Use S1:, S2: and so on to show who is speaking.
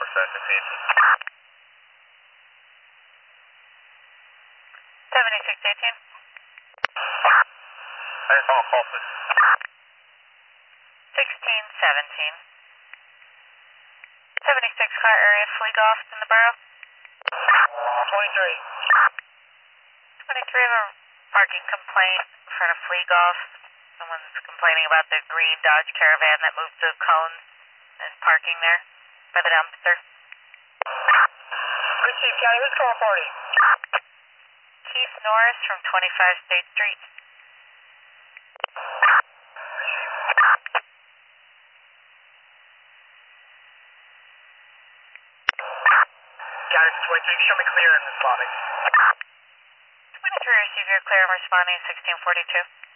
S1: 7618.
S2: I just saw a call, please.
S1: 1617. 76 car area fleet off in the borough.
S2: 23.
S1: 23 of a parking complaint in front of Fleet Golf. Someone's complaining about the green Dodge Caravan that moved to cones and is parking there by the dumpster.
S2: Chief County, who's call reporting?
S1: Keith Norris from 25 State Street.
S2: Got it, 23. Show me clear and responding.
S1: 23 receive your clear and responding 1642.